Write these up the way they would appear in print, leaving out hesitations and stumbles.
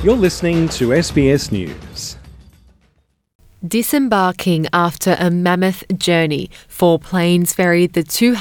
You're listening to SBS News. Disembarking after a mammoth journey, 4 planes ferried the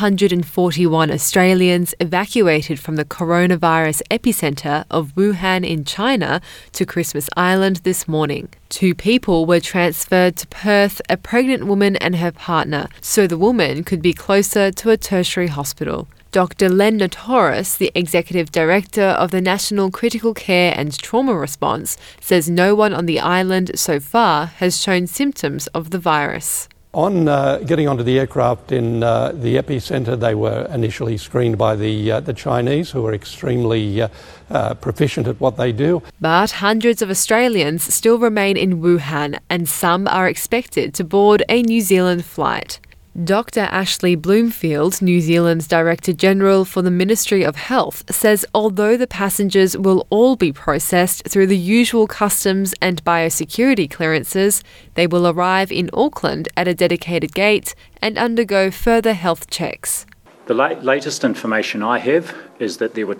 241 Australians evacuated from the coronavirus epicentre of Wuhan in China to Christmas Island this morning. 2 people were transferred to Perth, a pregnant woman and her partner, so the woman could be closer to a tertiary hospital. Dr. Len Notoris, the Executive Director of the National Critical Care and Trauma Response, says no one on the island so far has shown symptoms of the virus. On getting onto the aircraft in the epicentre, they were initially screened by the Chinese, who are extremely proficient at what they do. But hundreds of Australians still remain in Wuhan, and some are expected to board a New Zealand flight. Dr. Ashley Bloomfield, New Zealand's Director General for the Ministry of Health, says although the passengers will all be processed through the usual customs and biosecurity clearances, they will arrive in Auckland at a dedicated gate and undergo further health checks. The latest information I have is that there were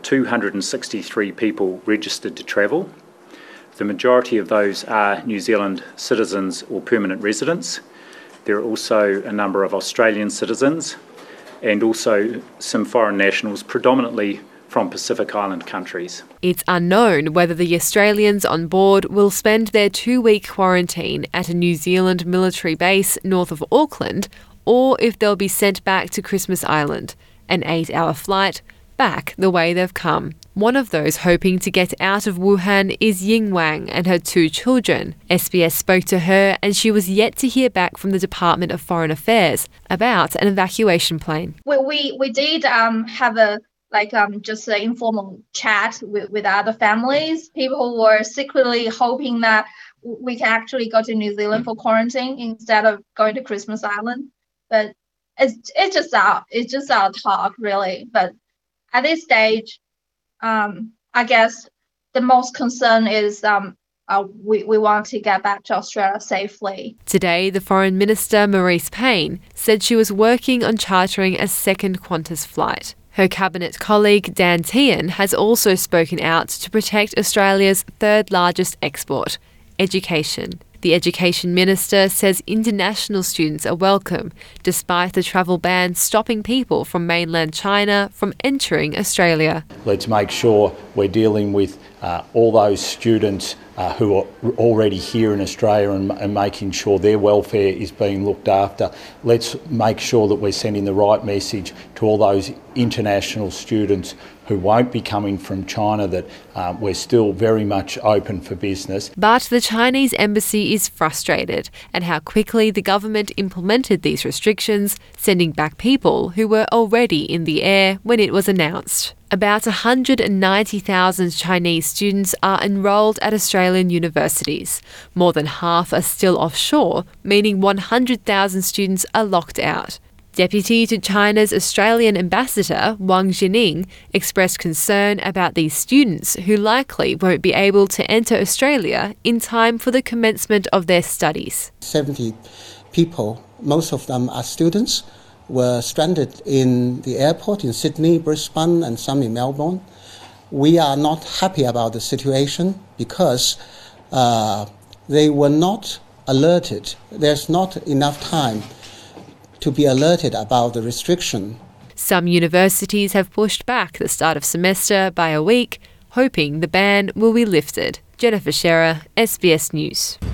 263 people registered to travel. The majority of those are New Zealand citizens or permanent residents. There are also a number of Australian citizens and also some foreign nationals, predominantly from Pacific Island countries. It's unknown whether the Australians on board will spend their 2-week quarantine at a New Zealand military base north of Auckland or if they'll be sent back to Christmas Island, an 8-hour flight back the way they've come. One of those hoping to get out of Wuhan is Ying Wang and her 2 children. SBS spoke to her and she was yet to hear back from the Department of Foreign Affairs about an evacuation plane. We did have just an informal chat with other families. People were secretly hoping that we can actually go to New Zealand for quarantine instead of going to Christmas Island. But it's just our talk, really. But at this stage, I guess the most concern is we want to get back to Australia safely. Today, the Foreign Minister, Marise Payne, said she was working on chartering a second Qantas flight. Her Cabinet colleague, Dan Tehan, has also spoken out to protect Australia's 3rd largest export, education. The Education Minister says international students are welcome, despite the travel ban stopping people from mainland China from entering Australia. Let's make sure we're dealing with all those students who are already here in Australia and making sure their welfare is being looked after. Let's make sure that we're sending the right message to all those international students who won't be coming from China, that we're still very much open for business. But the Chinese embassy is frustrated at how quickly the government implemented these restrictions, sending back people who were already in the air when it was announced. About 190,000 Chinese students are enrolled at Australian universities. More than half are still offshore, meaning 100,000 students are locked out. Deputy to China's Australian ambassador, Wang Jining, expressed concern about these students who likely won't be able to enter Australia in time for the commencement of their studies. 70 people, most of them are students, were stranded in the airport in Sydney, Brisbane and some in Melbourne. We are not happy about the situation because they were not alerted. There's not enough time to be alerted about the restriction. Some universities have pushed back the start of semester by a week, hoping the ban will be lifted. Jennifer Shearer, SBS News.